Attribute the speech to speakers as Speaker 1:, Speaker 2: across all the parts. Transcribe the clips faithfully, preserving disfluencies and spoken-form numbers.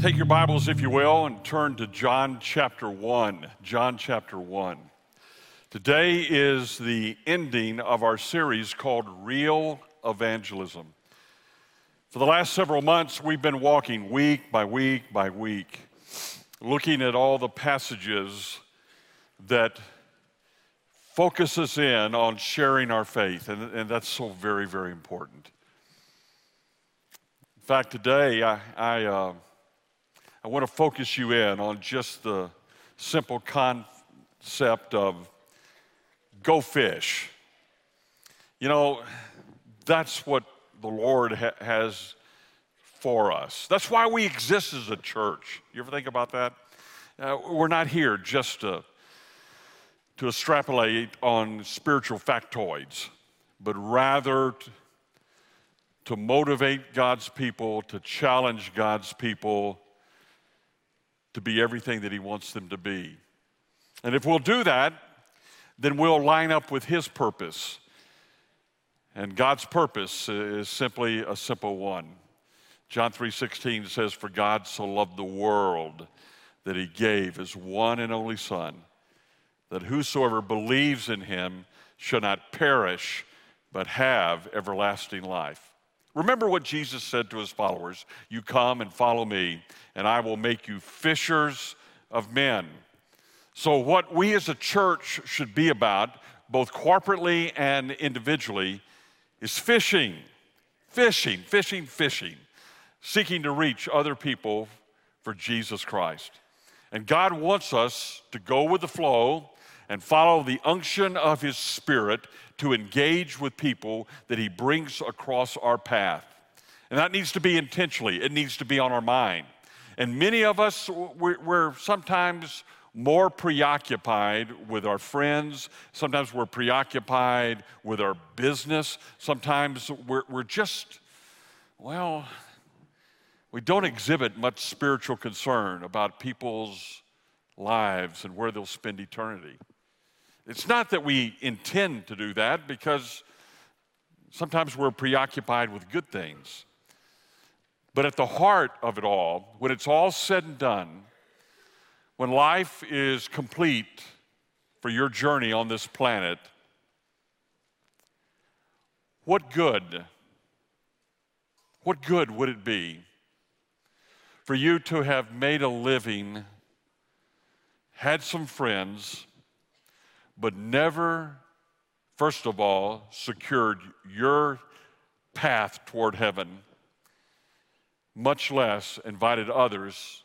Speaker 1: Take your Bibles, if you will, and turn to John chapter one. John chapter one. Today is the ending of our series called Real Evangelism. For the last several months, we've been walking week by week by week, looking at all the passages that focus us in on sharing our faith, and, and that's so very, very important. In fact, today, I... I uh, I want to focus you in on just the simple concept of go fish. You know, that's what the Lord ha- has for us. That's why we exist as a church. You ever think about that? Uh, we're not here just to, to extrapolate on spiritual factoids, but rather to, to motivate God's people, to challenge God's people, to be everything that he wants them to be. And if we'll do that, then we'll line up with his purpose. And God's purpose is simply a simple one. John three sixteen says, "For God so loved the world that he gave his one and only Son, that whosoever believes in him shall not perish, but have everlasting life." Remember what Jesus said to his followers, "You come and follow me, and I will make you fishers of men." So what we as a church should be about, both corporately and individually, is fishing, fishing, fishing, fishing, seeking to reach other people for Jesus Christ. And God wants us to go with the flow and follow the unction of his Spirit to engage with people that he brings across our path. And that needs to be intentionally. It needs to be on our mind. And many of us, we're, we're sometimes more preoccupied with our friends. Sometimes we're preoccupied with our business. Sometimes we're, we're just, well, we don't exhibit much spiritual concern about people's lives and where they'll spend eternity. It's not that we intend to do that, because sometimes we're preoccupied with good things. But at the heart of it all, when it's all said and done, when life is complete for your journey on this planet, what good, what good would it be for you to have made a living, had some friends, but never, first of all, secured your path toward heaven, much less invited others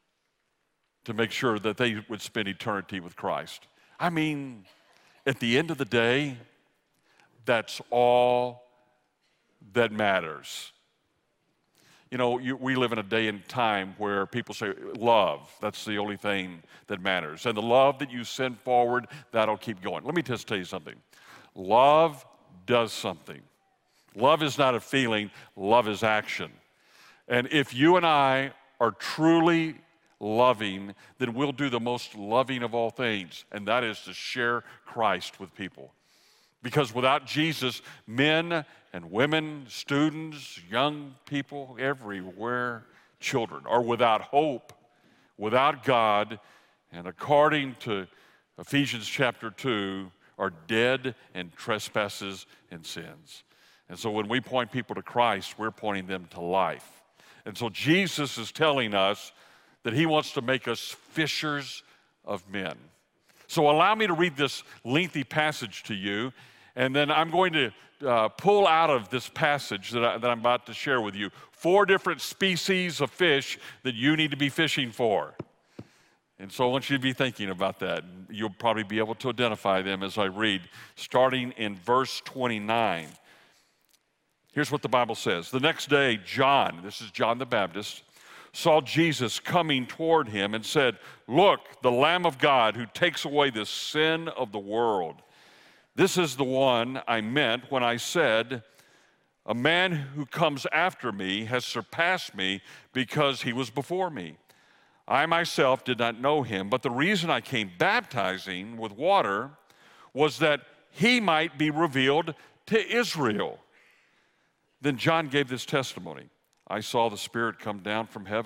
Speaker 1: to make sure that they would spend eternity with Christ? I mean, at the end of the day, that's all that matters. You know, you, we live in a day and time where people say, love, that's the only thing that matters. And the love that you send forward, that'll keep going. Let me just tell you something. Love does something. Love is not a feeling, love is action. And if you and I are truly loving, then we'll do the most loving of all things, and that is to share Christ with people. Because without Jesus, men and women, students, young people, everywhere, children, are without hope, without God, and according to Ephesians chapter two, are dead in trespasses and sins. And so when we point people to Christ, we're pointing them to life. And so Jesus is telling us that he wants to make us fishers of men. So allow me to read this lengthy passage to you, and then I'm going to uh, pull out of this passage that, I, that I'm about to share with you four different species of fish that you need to be fishing for. And so I want you to be thinking about that. You'll probably be able to identify them as I read, starting in verse twenty-nine. Here's what the Bible says. The next day, John, this is John the Baptist, saw Jesus coming toward him and said, "Look, the Lamb of God who takes away the sin of the world. This is the one I meant when I said, a man who comes after me has surpassed me because he was before me. I myself did not know him, but the reason I came baptizing with water was that he might be revealed to Israel." Then John gave this testimony. "I saw the Spirit come down from heaven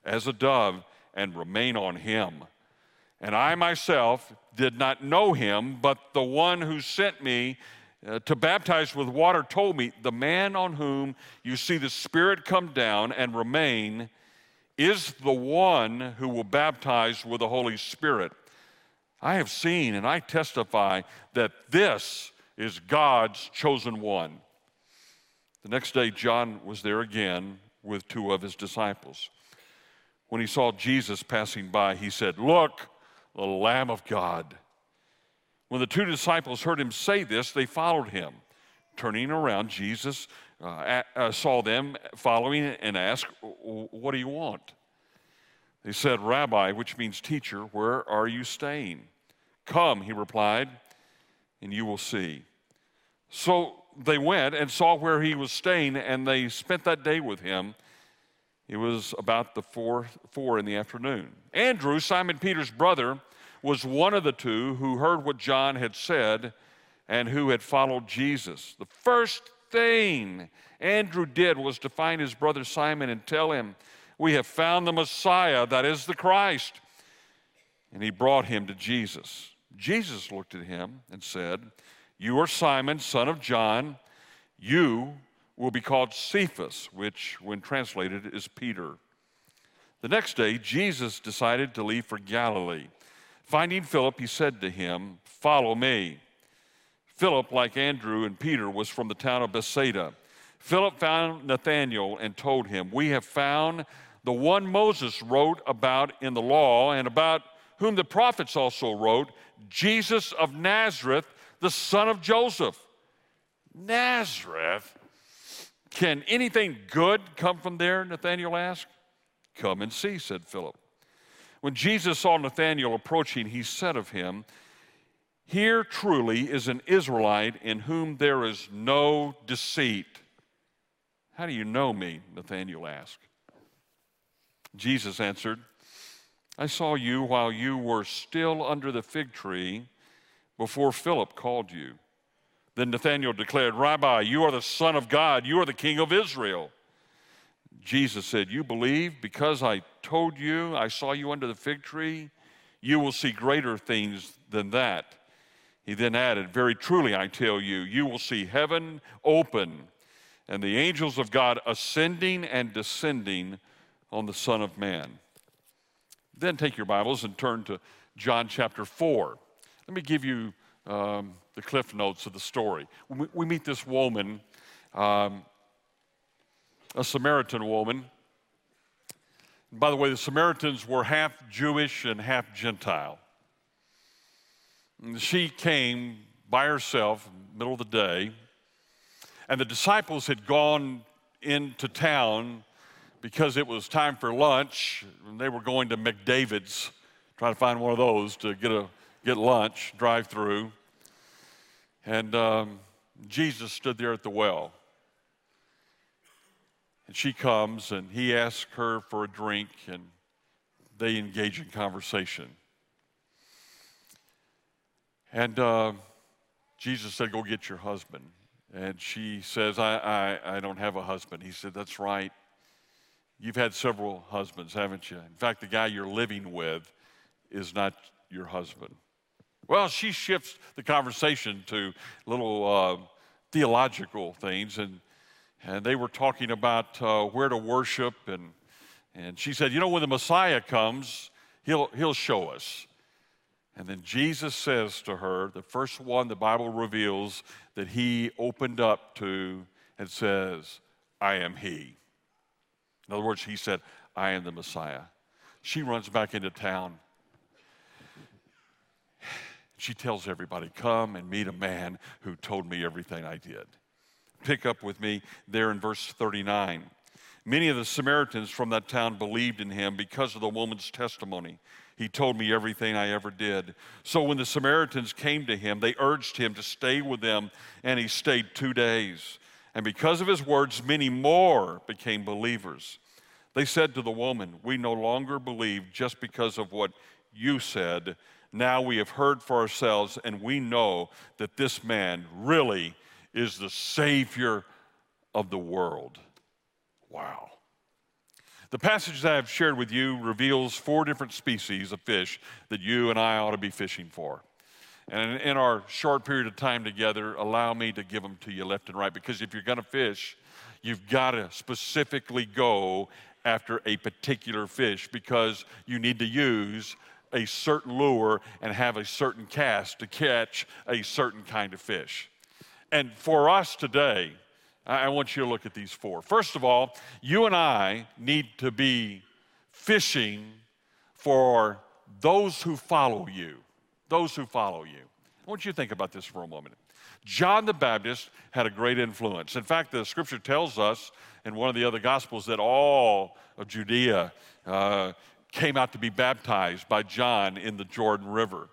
Speaker 1: as a dove and remain on him. And I myself did not know him, but the one who sent me uh, to baptize with water told me, the man on whom you see the Spirit come down and remain is the one who will baptize with the Holy Spirit. I have seen and I testify that this is God's chosen one. The next day, John was there again with two of his disciples. When he saw Jesus passing by, he said, "Look, the Lamb of God." When the two disciples heard him say this, they followed him. Turning around, Jesus uh, uh, saw them following and asked, "What do you want?" They said, "Rabbi," which means teacher, "where are you staying?" "Come," he replied, "and you will see." So they went and saw where he was staying, and they spent that day with him. It was about the four, four in the afternoon. Andrew, Simon Peter's brother, was one of the two who heard what John had said and who had followed Jesus. The first thing Andrew did was to find his brother Simon and tell him, "We have found the Messiah, that is the Christ." And he brought him to Jesus. Jesus looked at him and said, "You are Simon, son of John. You will be called Cephas," which, when translated, is Peter. The next day, Jesus decided to leave for Galilee. Finding Philip, he said to him, "Follow me." Philip, like Andrew and Peter, was from the town of Bethsaida. Philip found Nathanael and told him, "We have found the one Moses wrote about in the law and about whom the prophets also wrote, Jesus of Nazareth, the son of Joseph." Nazareth? Can anything good come from there? Nathanael asked. "Come and see," said Philip. When Jesus saw Nathanael approaching, he said of him, "Here truly is an Israelite in whom there is no deceit." "How do you know me?" Nathanael asked. Jesus answered, "I saw you while you were still under the fig tree before Philip called you." Then Nathanael declared, "Rabbi, you are the Son of God. You are the King of Israel." Jesus said, "You believe because I told you I saw you under the fig tree? You will see greater things than that." He then added, "Very truly I tell you, you will see heaven open and the angels of God ascending and descending on the Son of Man." Then take your Bibles and turn to John chapter four. Let me give you um, the cliff notes of the story. We, we meet this woman, um, a Samaritan woman. And by the way, the Samaritans were half Jewish and half Gentile. And she came by herself in the middle of the day, and the disciples had gone into town because it was time for lunch, and they were going to McDavid's, trying to find one of those to get a get lunch, drive through. And um, Jesus stood there at the well. And she comes, and he asks her for a drink, and they engage in conversation. And uh, Jesus said, "Go get your husband." And she says, I, I, I don't have a husband. He said, "That's right. You've had several husbands, haven't you? In fact, the guy you're living with is not your husband." Well, she shifts the conversation to little uh, theological things, and and they were talking about uh, where to worship, and and she said, "You know, when the Messiah comes, he'll he'll show us." And then Jesus says to her, the first one the Bible reveals that he opened up to, and says, "I am he." In other words, he said, "I am the Messiah." She runs back into town. She tells everybody, "Come and meet a man who told me everything I did." Pick up with me there in verse thirty-nine. Many of the Samaritans from that town believed in him because of the woman's testimony. "He told me everything I ever did." So when the Samaritans came to him, they urged him to stay with them, and he stayed two days. And because of his words, many more became believers. They said to the woman, "We no longer believe just because of what you said. Now we have heard for ourselves, and we know that this man really is the Savior of the world." Wow. The passage that I've shared with you reveals four different species of fish that you and I ought to be fishing for. And in our short period of time together, allow me to give them to you left and right, because if you're going to fish, you've got to specifically go after a particular fish, because you need to use a certain lure and have a certain cast to catch a certain kind of fish. And for us today, I want you to look at these four. First of all, you and I need to be fishing for those who follow you. Those who follow you. I want you to think about this for a moment. John the Baptist had a great influence. In fact, the scripture tells us in one of the other gospels that all of Judea uh, came out to be baptized by John in the Jordan River.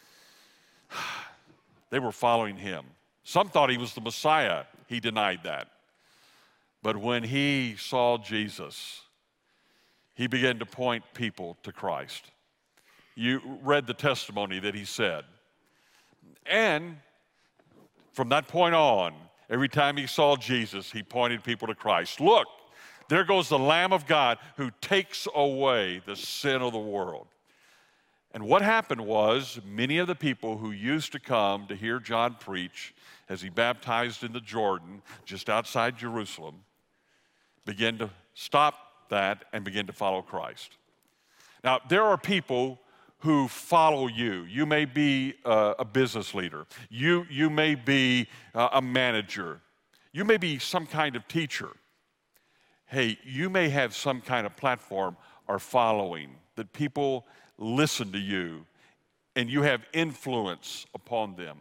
Speaker 1: They were following him. Some thought he was the Messiah. He denied that. But when he saw Jesus, he began to point people to Christ. You read the testimony that he said. And from that point on, every time he saw Jesus, he pointed people to Christ. Look, there goes the Lamb of God who takes away the sin of the world. And what happened was, many of the people who used to come to hear John preach as he baptized in the Jordan, just outside Jerusalem, began to stop that and begin to follow Christ. Now, there are people who follow you. You may be uh, a business leader. You, you may be uh, a manager. You may be some kind of teacher. Hey, you may have some kind of platform or following that people listen to you and you have influence upon them.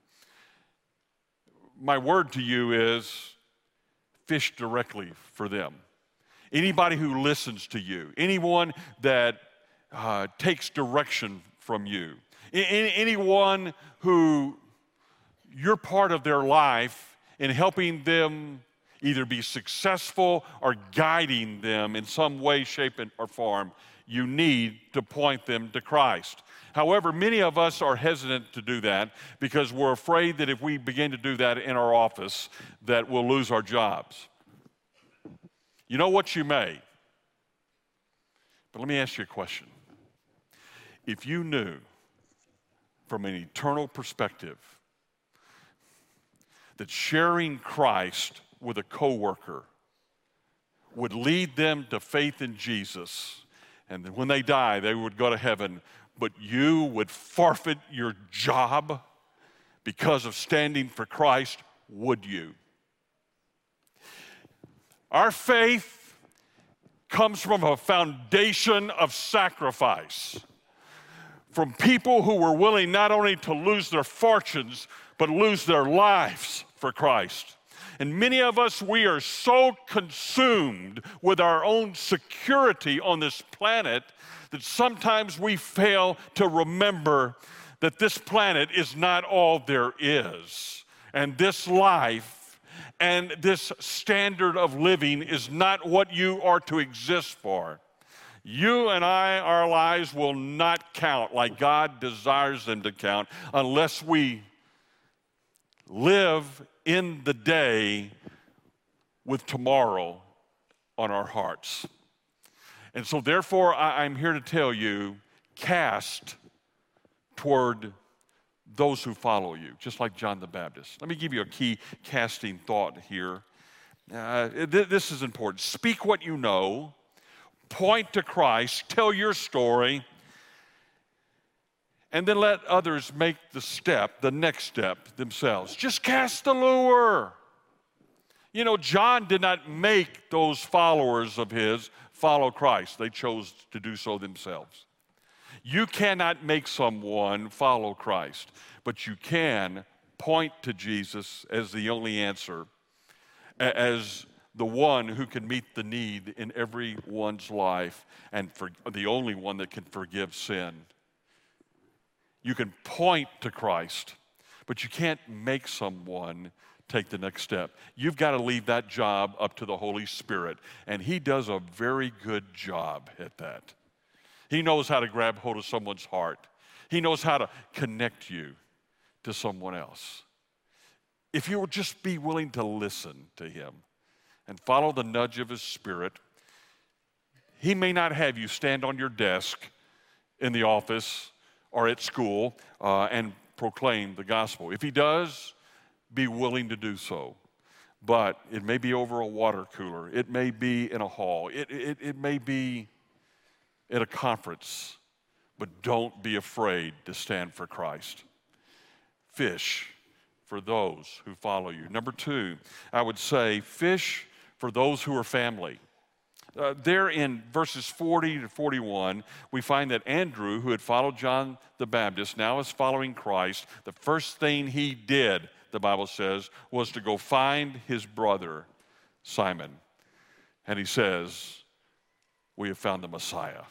Speaker 1: My word to you is fish directly for them. Anybody who listens to you, anyone that uh, takes direction from you, a- anyone who you're part of their life in helping them either be successful or guiding them in some way, shape, or form, you need to point them to Christ. However, many of us are hesitant to do that because we're afraid that if we begin to do that in our office, that we'll lose our jobs. You know what, you may. But let me ask you a question. If you knew from an eternal perspective that sharing Christ with a coworker would lead them to faith in Jesus, and that when they die, they would go to heaven, but you would forfeit your job because of standing for Christ, would you? Our faith comes from a foundation of sacrifice, from people who were willing not only to lose their fortunes, but lose their lives for Christ. And many of us, we are so consumed with our own security on this planet that sometimes we fail to remember that this planet is not all there is. And this life and this standard of living is not what you are to exist for. You and I, our lives will not count like God desires them to count unless we live in the day with tomorrow on our hearts. And so therefore, I, I'm here to tell you, cast toward those who follow you, just like John the Baptist. Let me give you a key casting thought here. Uh, th- this is important. Speak what you know, point to Christ, tell your story, and then let others make the step, the next step themselves. Just cast the lure. You know, John did not make those followers of his follow Christ. They chose to do so themselves. You cannot make someone follow Christ, but you can point to Jesus as the only answer, as the one who can meet the need in everyone's life and for the only one that can forgive sin. You can point to Christ, but you can't make someone take the next step. You've got to leave that job up to the Holy Spirit, and He does a very good job at that. He knows how to grab hold of someone's heart. He knows how to connect you to someone else. If you will just be willing to listen to Him and follow the nudge of His Spirit, He may not have you stand on your desk in the office or at school uh, and proclaim the gospel. If he does, be willing to do so. But it may be over a water cooler. It may be in a hall. It, it, it may be at a conference. But don't be afraid to stand for Christ. Fish for those who follow you. Number two, I would say fish for those who are family. Uh, there in verses forty to forty-one, we find that Andrew, who had followed John the Baptist, now is following Christ. The first thing he did, the Bible says, was to go find his brother, Simon. And he says, we have found the Messiah.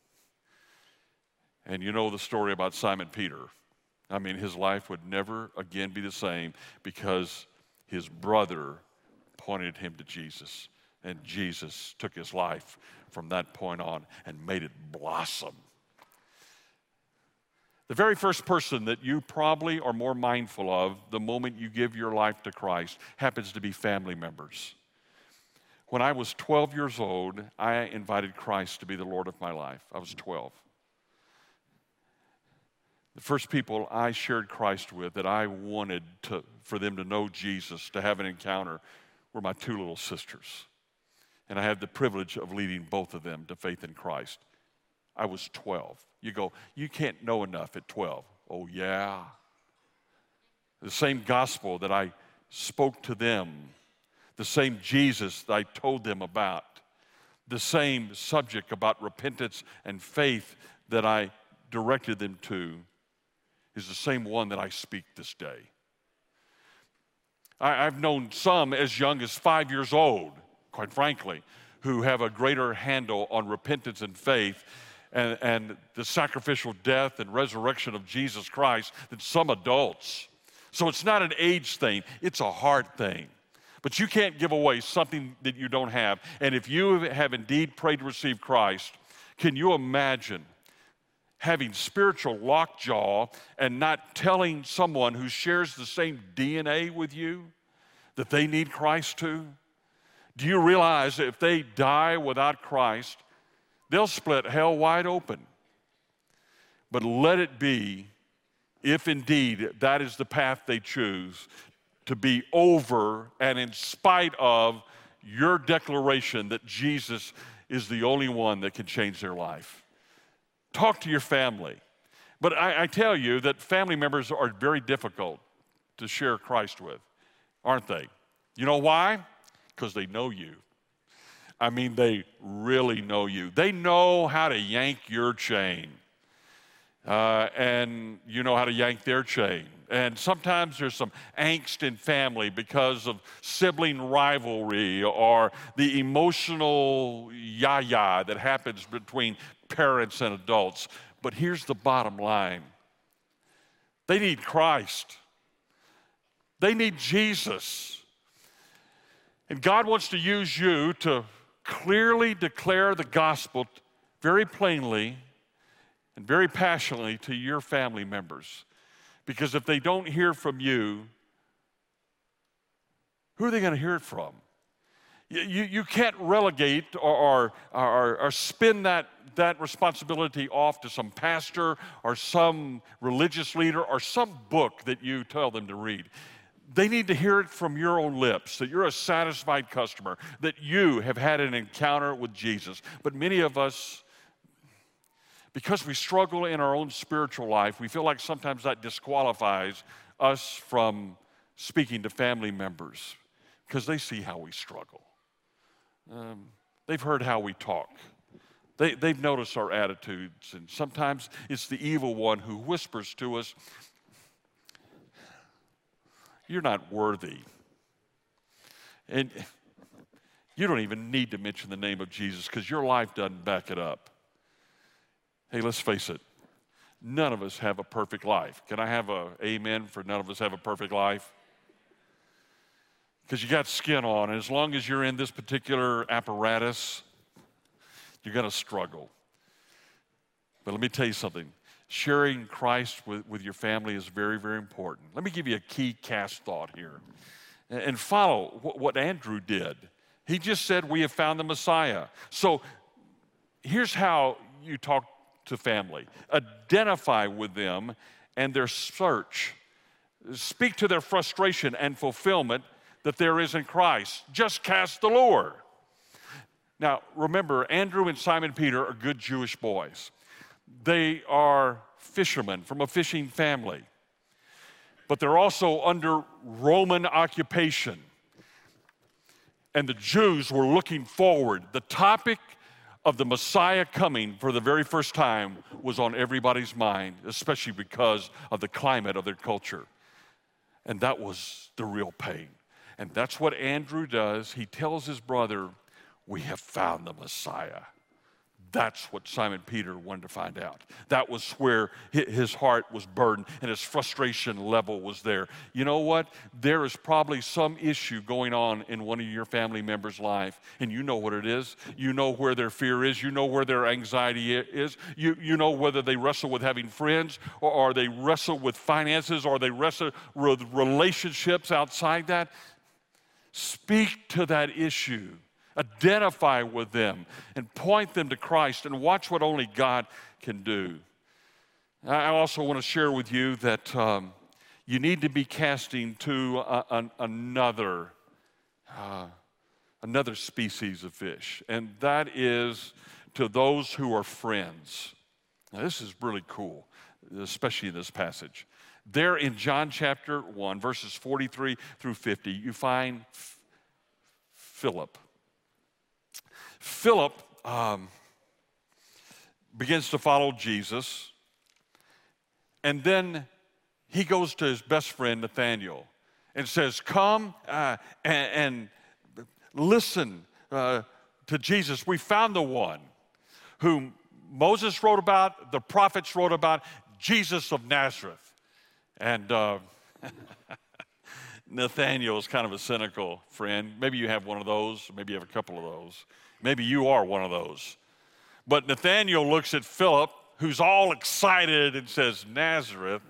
Speaker 1: And you know the story about Simon Peter. I mean, his life would never again be the same because his brother pointed him to Jesus. And Jesus took his life from that point on and made it blossom. The very first person that you probably are more mindful of the moment you give your life to Christ happens to be family members. When I was twelve years old, I invited Christ to be the Lord of my life. I was twelve. The first people I shared Christ with that I wanted to, for them to know Jesus, to have an encounter, were my two little sisters. And I had the privilege of leading both of them to faith in Christ. I was twelve. You go, you can't know enough at twelve. Oh, yeah. The same gospel that I spoke to them, the same Jesus that I told them about, the same subject about repentance and faith that I directed them to is the same one that I speak this day. I, I've known some as young as five years old, quite frankly, who have a greater handle on repentance and faith and, and the sacrificial death and resurrection of Jesus Christ than some adults. So it's not an age thing, it's a heart thing. But you can't give away something that you don't have. And if you have indeed prayed to receive Christ, can you imagine having spiritual lockjaw and not telling someone who shares the same D N A with you that they need Christ too? Do you realize that if they die without Christ, they'll split hell wide open? But let it be, if indeed that is the path they choose, to be over and in spite of your declaration that Jesus is the only one that can change their life. Talk to your family. But I, I tell you that family members are very difficult to share Christ with, aren't they? You know why? Because they know you. I mean, they really know you. They know how to yank your chain. Uh, and you know how to yank their chain. And sometimes there's some angst in family because of sibling rivalry or the emotional yah-yah that happens between parents and adults. But here's the bottom line. They need Christ. They need Jesus. And God wants to use you to clearly declare the gospel very plainly and very passionately to your family members. Because if they don't hear from you, who are they going to hear it from? You, you, you can't relegate or, or, or, or spin that, that responsibility off to some pastor or some religious leader or some book that you tell them to read. They need to hear it from your own lips, that you're a satisfied customer, that you have had an encounter with Jesus. But many of us, because we struggle in our own spiritual life, we feel like sometimes that disqualifies us from speaking to family members because they see how we struggle. Um, they've heard how we talk. They, they've noticed our attitudes, and sometimes it's the evil one who whispers to us, "You're not worthy." And you don't even need to mention the name of Jesus because your life doesn't back it up. Hey, let's face it. None of us have a perfect life. Can I have a amen for none of us have a perfect life? Because you got skin on, and as long as you're in this particular apparatus, you're going to struggle. But let me tell you something. Sharing Christ with, with your family is very, very important. Let me give you a key cast thought here. And, and follow what, what Andrew did. He just said, we have found the Messiah. So here's how you talk to family. Identify with them and their search. Speak to their frustration and fulfillment that there is in Christ. Just cast the lure. Now, remember, Andrew and Simon Peter are good Jewish boys. They are fishermen from a fishing family, but they're also under Roman occupation. And the Jews were looking forward. The topic of the Messiah coming for the very first time was on everybody's mind, especially because of the climate of their culture. And that was the real pain. And that's what Andrew does. He tells his brother, we have found the Messiah. That's what Simon Peter wanted to find out. That was where his heart was burdened and his frustration level was there. You know what? There is probably some issue going on in one of your family members' life, and you know what it is. You know where their fear is. You know where their anxiety is. You, you know whether they wrestle with having friends, or, or they wrestle with finances, or they wrestle with relationships outside that. Speak to that issue. Identify with them and point them to Christ and watch what only God can do. I also want to share with you that um, you need to be casting to a, an, another, uh, another species of fish, and that is to those who are friends. Now, this is really cool, especially in this passage. There in John chapter one, verses forty-three through fifty, you find F- Philip. Philip um, begins to follow Jesus, and then he goes to his best friend Nathanael and says, come uh, and, and listen uh, to Jesus. We found the one whom Moses wrote about, the prophets wrote about, Jesus of Nazareth. And uh, Nathanael is kind of a cynical friend. Maybe you have one of those, maybe you have a couple of those. Maybe you are one of those. But Nathanael looks at Philip, who's all excited, and says, Nazareth,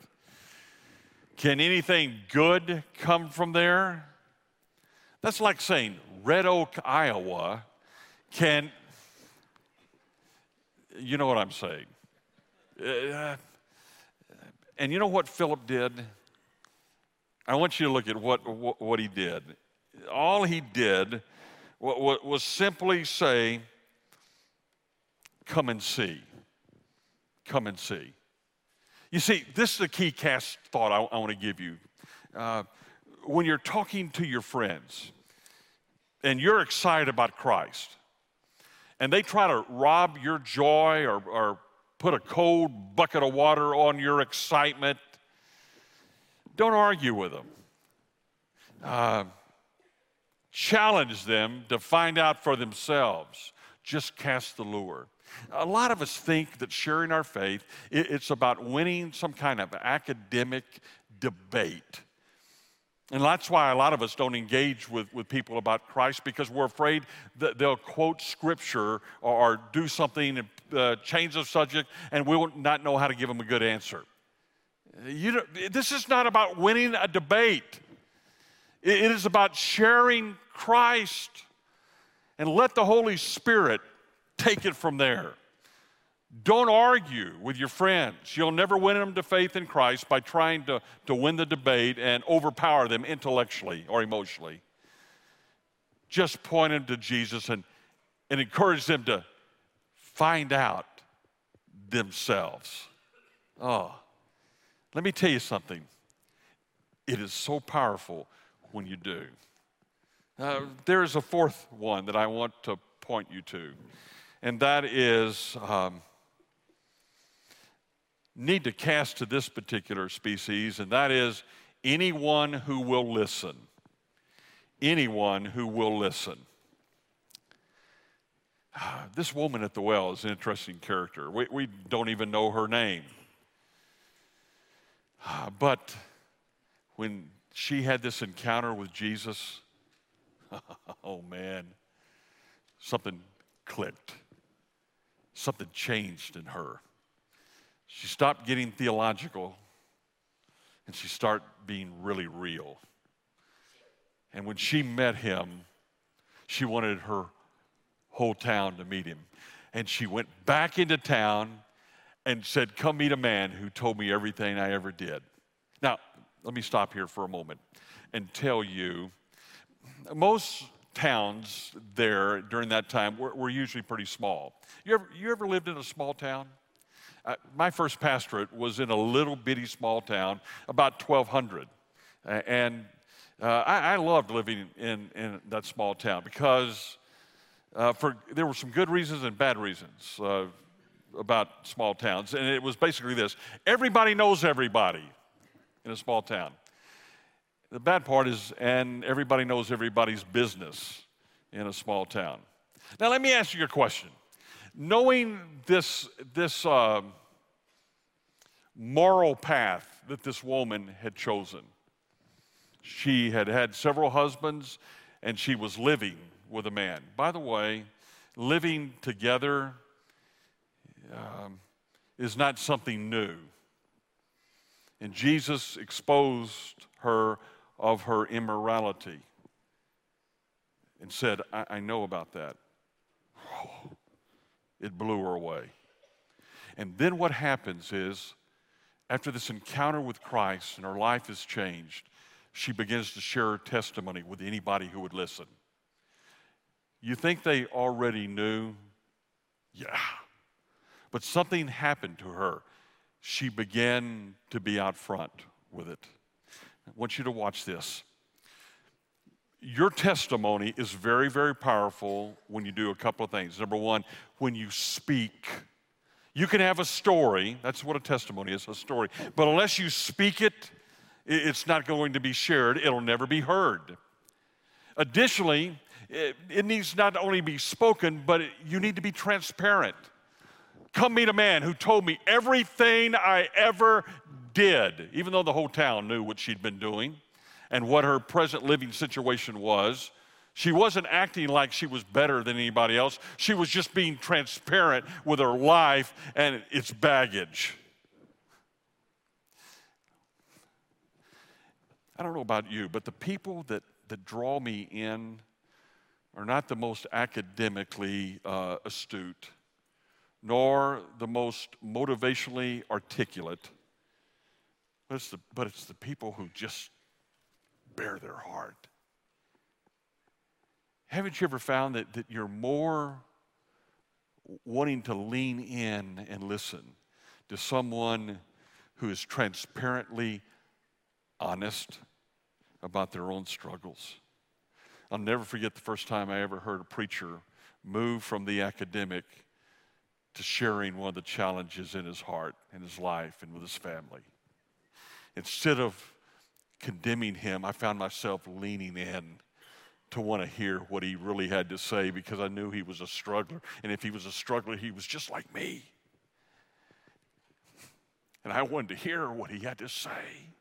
Speaker 1: can anything good come from there? That's like saying Red Oak, Iowa, can, you know what I'm saying. Uh, and you know what Philip did? I want you to look at what, what, what he did. All he did was simply say, come and see. Come and see. You see, this is the key cast thought I, I want to give you. Uh, when you're talking to your friends and you're excited about Christ, and they try to rob your joy or, or put a cold bucket of water on your excitement, don't argue with them. Uh, Challenge them to find out for themselves. Just cast the lure. A lot of us think that sharing our faith, it's about winning some kind of academic debate. And that's why a lot of us don't engage with, with people about Christ, because we're afraid that they'll quote scripture or, or do something and uh, change the subject, and we will not know how to give them a good answer. You know, this is not about winning a debate. It is about sharing Christ, and let the Holy Spirit take it from there. Don't argue with your friends. You'll never win them to faith in Christ by trying to, to win the debate and overpower them intellectually or emotionally. Just point them to Jesus and, and encourage them to find out themselves. Oh, let me tell you something. It is so powerful when you do. Uh, there is a fourth one that I want to point you to, and that is um, need to cast to this particular species, and that is anyone who will listen. Anyone who will listen. Uh, this woman at the well is an interesting character. We, we don't even know her name. Uh, but when she had this encounter with Jesus, oh man, something clicked. Something changed in her. She stopped getting theological and she started being really real. And when she met him, she wanted her whole town to meet him. And she went back into town and said, come meet a man who told me everything I ever did. Now, let me stop here for a moment and tell you, most towns there during that time were, were usually pretty small. You ever, you ever lived in a small town? Uh, my first pastorate was in a little bitty small town, about twelve hundred. Uh, and uh, I, I loved living in, in that small town because uh, for there were some good reasons and bad reasons uh, about small towns. And it was basically this: everybody knows everybody in a small town. The bad part is, and everybody knows everybody's business in a small town. Now, let me ask you a question. Knowing this, this uh, moral path that this woman had chosen, she had had several husbands, and she was living with a man. By the way, living together um, is not something new. And Jesus exposed her of her immorality and said, I, I know about that. Oh, it blew her away. And then what happens is, after this encounter with Christ and her life is changed, she begins to share her testimony with anybody who would listen. You think they already knew? Yeah. But something happened to her. She began to be out front with it. I want you to watch this. Your testimony is very, very powerful when you do a couple of things. Number one, when you speak. You can have a story. That's what a testimony is, a story. But unless you speak it, it's not going to be shared. It'll never be heard. Additionally, it needs not only be spoken, but you need to be transparent. Come meet a man who told me everything I ever did, even though the whole town knew what she'd been doing and what her present living situation was. She wasn't acting like she was better than anybody else. She was just being transparent with her life and its baggage. I don't know about you, but the people that, that draw me in are not the most academically uh, astute, nor the most motivationally articulate, but it's the, but it's the people who just bear their heart. Haven't you ever found that, that you're more wanting to lean in and listen to someone who is transparently honest about their own struggles? I'll never forget the first time I ever heard a preacher move from the academic to sharing one of the challenges in his heart, in his life, and with his family. Instead of condemning him, I found myself leaning in to want to hear what he really had to say, because I knew he was a struggler. And if he was a struggler, he was just like me. And I wanted to hear what he had to say.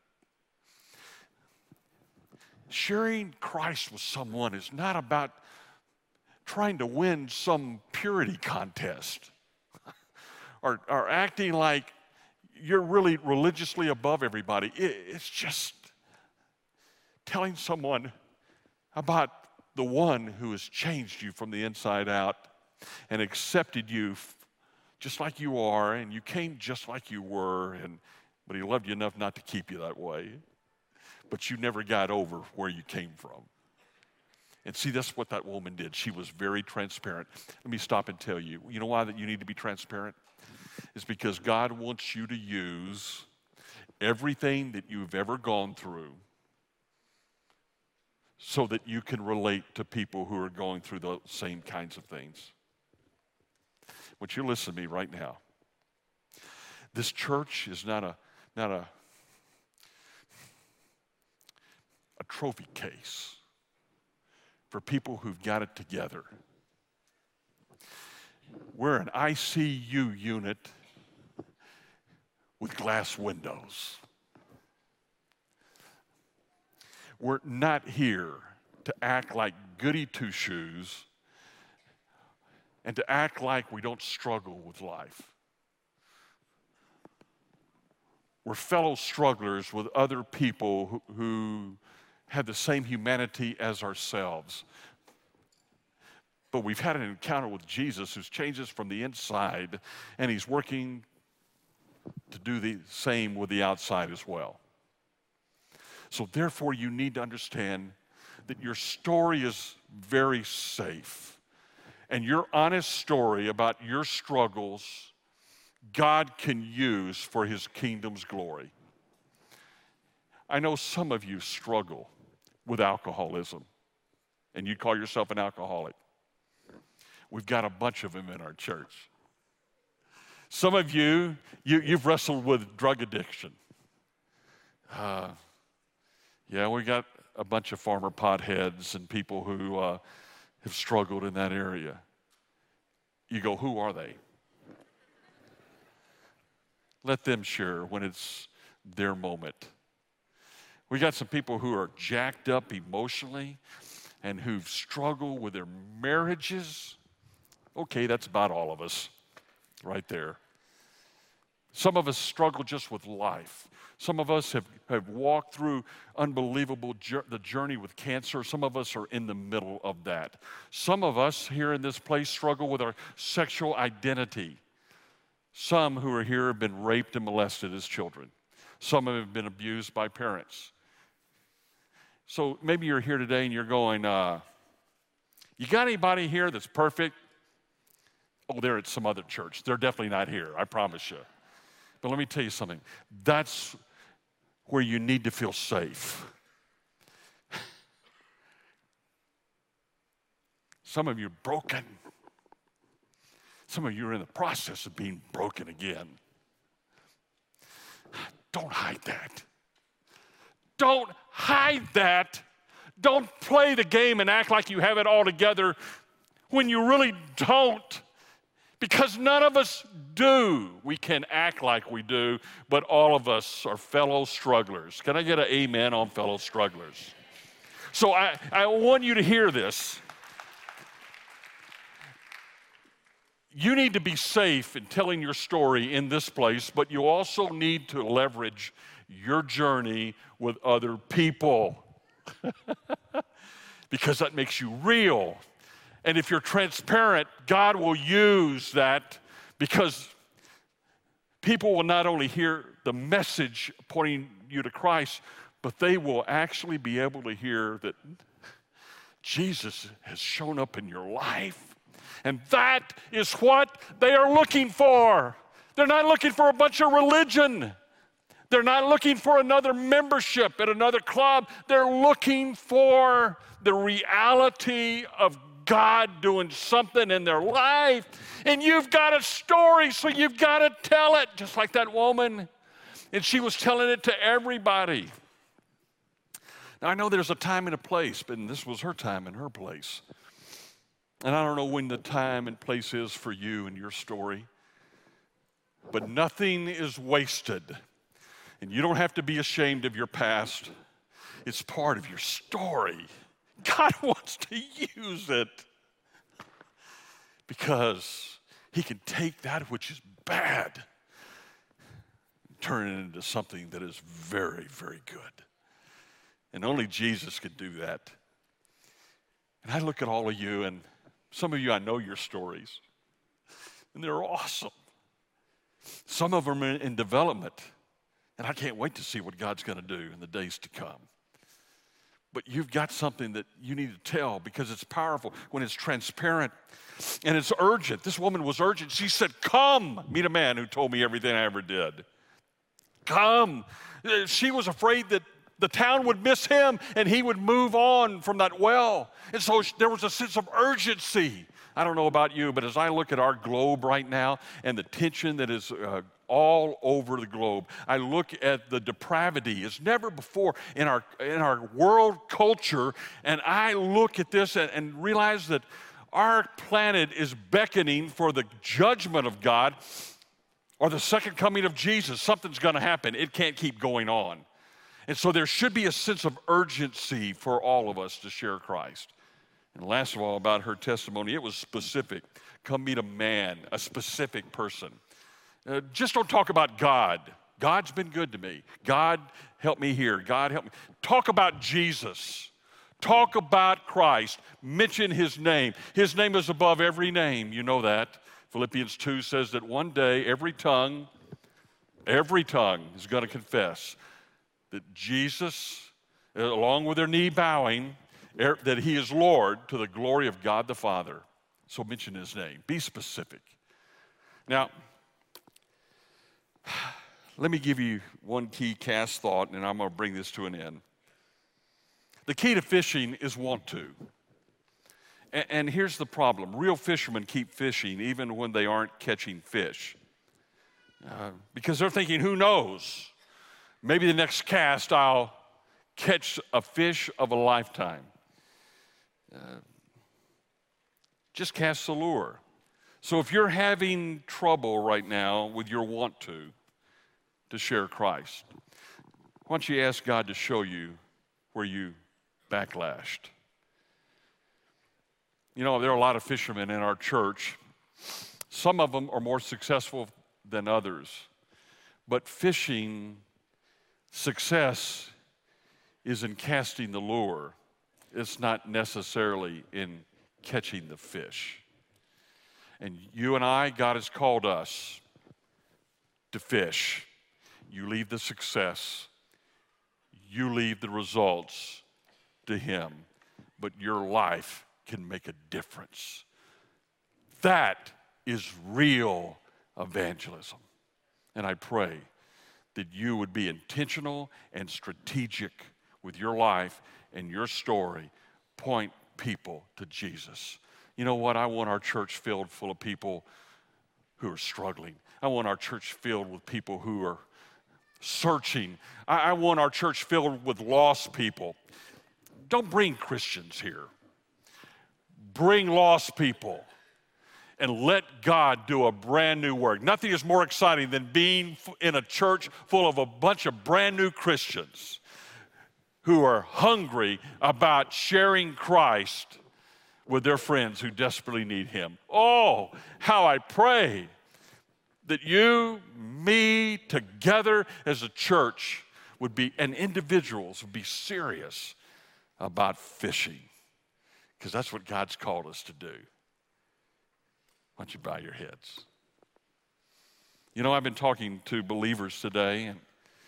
Speaker 1: Sharing Christ with someone is not about trying to win some purity contest or, or acting like you're really religiously above everybody. It, it's just telling someone about the one who has changed you from the inside out and accepted you just like you are, and you came just like you were, and but he loved you enough not to keep you that way. But you never got over where you came from. And see, that's what that woman did. She was very transparent. Let me stop and tell you, you know why that you need to be transparent? It's because God wants you to use everything that you've ever gone through so that you can relate to people who are going through the same kinds of things. I want you to listen to me right now. This church is not a, not a, a trophy case for people who've got it together. We're an I C U unit with glass windows. We're not here to act like goody two-shoes and to act like we don't struggle with life. We're fellow strugglers with other people who, who have the same humanity as ourselves. But we've had an encounter with Jesus who's changed us from the inside, and he's working to do the same with the outside as well. So therefore, you need to understand that your story is very safe. And your honest story about your struggles, God can use for his kingdom's glory. I know some of you struggle with alcoholism, and you call yourself an alcoholic. We've got a bunch of them in our church. Some of you, you you've wrestled with drug addiction. Uh, yeah, we got a bunch of farmer potheads and people who uh, have struggled in that area. You go, who are they? Let them share when it's their moment. We got some people who are jacked up emotionally and who've struggled with their marriages. Okay, that's about all of us right there. Some of us struggle just with life. Some of us have, have walked through unbelievable jour- the journey with cancer. Some of us are in the middle of that. Some of us here in this place struggle with our sexual identity. Some who are here have been raped and molested as children. Some have been abused by parents. So maybe you're here today and you're going, uh, you got anybody here that's perfect? Oh, they're at some other church. They're definitely not here, I promise you. But let me tell you something. That's where you need to feel safe. Some of you are broken. Some of you are in the process of being broken again. Don't hide that. Don't hide that. Don't play the game and act like you have it all together when you really don't. Because none of us do. We can act like we do, but all of us are fellow strugglers. Can I get an amen on fellow strugglers? So I, I want you to hear this. You need to be safe in telling your story in this place, but you also need to leverage your journey with other people because that makes you real. And if you're transparent, God will use that because people will not only hear the message pointing you to Christ, but they will actually be able to hear that Jesus has shown up in your life. And that is what they are looking for. They're not looking for a bunch of religion. They're not looking for another membership at another club. They're looking for the reality of God doing something in their life. And you've got a story, so you've got to tell it, just like that woman. And she was telling it to everybody. Now, I know there's a time and a place, but this was her time and her place. And I don't know when the time and place is for you and your story, but nothing is wasted. And you don't have to be ashamed of your past. It's part of your story. God wants to use it because he can take that which is bad and turn it into something that is very, very good. And only Jesus could do that. And I look at all of you, and some of you, I know your stories, and they're awesome. Some of them are in development, and I can't wait to see what God's going to do in the days to come. But you've got something that you need to tell because it's powerful when it's transparent and it's urgent. This woman was urgent. She said, come, meet a man who told me everything I ever did. Come. She was afraid that the town would miss him and he would move on from that well. And so there was a sense of urgency. I don't know about you, but as I look at our globe right now and the tension that is uh, all over the globe, I look at the depravity as never before in our in our world culture, and I look at this and, and realize that our planet is beckoning for the judgment of God or the second coming of Jesus. Something's going to happen. It can't keep going on. And so there should be a sense of urgency for all of us to share Christ. And last of all, about her testimony, it was specific. Come meet a man, a specific person. Uh, just don't talk about God. God's been good to me. God help me here. God help me. Talk about Jesus. Talk about Christ. Mention his name. His name is above every name. You know that. Philippians two says that one day every tongue, every tongue is going to confess that Jesus, along with their knee bowing, that he is Lord to the glory of God the Father. So mention his name. Be specific. Now, let me give you one key cast thought, and I'm going to bring this to an end. The key to fishing is want to. And, and here's the problem. Real fishermen keep fishing even when they aren't catching fish. Uh, because they're thinking, who knows? Maybe the next cast I'll catch a fish of a lifetime. Uh, just cast the lure. So if you're having trouble right now with your want to, to share Christ, why don't you ask God to show you where you backlashed? You know, there are a lot of fishermen in our church. Some of them are more successful than others. But fishing success is in casting the lure. It's not necessarily in catching the fish. And you and I, God has called us to fish. You leave the success. You leave the results to him. But your life can make a difference. That is real evangelism. And I pray that you would be intentional and strategic with your life and your story. Point people to Jesus. You know what? I want our church filled full of people who are struggling. I want our church filled with people who are searching. I, I want our church filled with lost people. Don't bring Christians here. Bring lost people and let God do a brand new work. Nothing is more exciting than being in a church full of a bunch of brand new Christians who are hungry about sharing Christ with their friends who desperately need him. Oh, how I pray that you, me, together as a church would be, and individuals would be serious about fishing, because that's what God's called us to do. Why don't you bow your heads? You know, I've been talking to believers today, and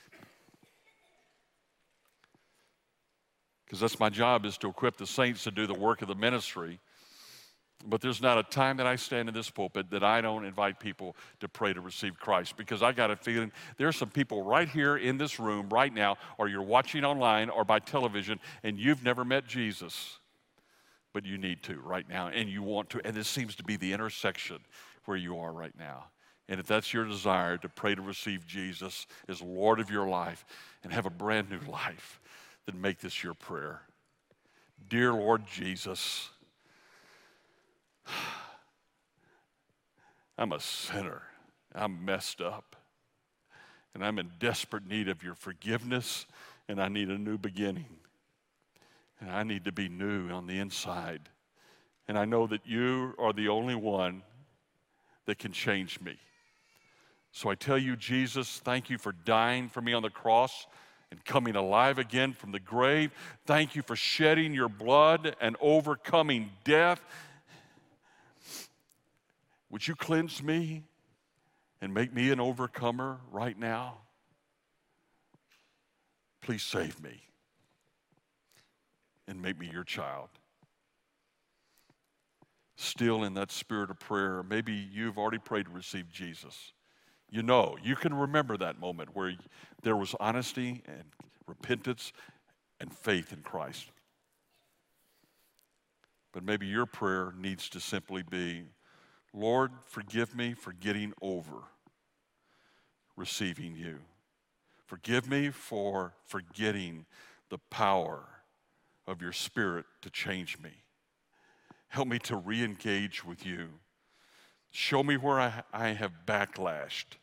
Speaker 1: because that's my job, is to equip the saints to do the work of the ministry. But there's not a time that I stand in this pulpit that I don't invite people to pray to receive Christ, because I got a feeling there's some people right here in this room right now, or you're watching online or by television, and you've never met Jesus, but you need to right now, and you want to, and this seems to be the intersection where you are right now. And if that's your desire to pray to receive Jesus as Lord of your life and have a brand new life, then make this your prayer. Dear Lord Jesus, I'm a sinner. I'm messed up. And I'm in desperate need of your forgiveness, and I need a new beginning. And I need to be new on the inside. And I know that you are the only one that can change me. So I tell you, Jesus, thank you for dying for me on the cross and coming alive again from the grave. Thank you for shedding your blood and overcoming death. Would you cleanse me and make me an overcomer right now? Please save me and make me your child. Still in that spirit of prayer, maybe you've already prayed to receive Jesus. You know, you can remember that moment where there was honesty and repentance and faith in Christ. But maybe your prayer needs to simply be, Lord, forgive me for getting over receiving you. Forgive me for forgetting the power of your Spirit to change me. Help me to re-engage with you. Show me where I, I have backlashed.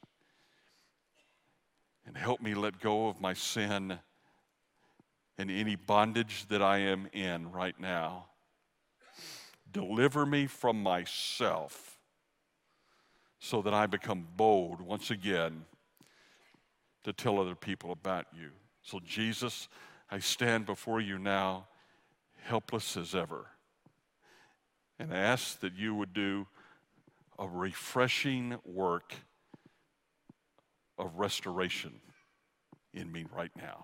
Speaker 1: And help me let go of my sin and any bondage that I am in right now. Deliver me from myself so that I become bold once again to tell other people about you. So Jesus, I stand before you now. helpless as ever. And I ask that you would do a refreshing work of restoration in me right now.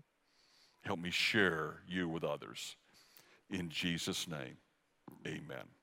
Speaker 1: Help me share you with others. In Jesus' name, amen.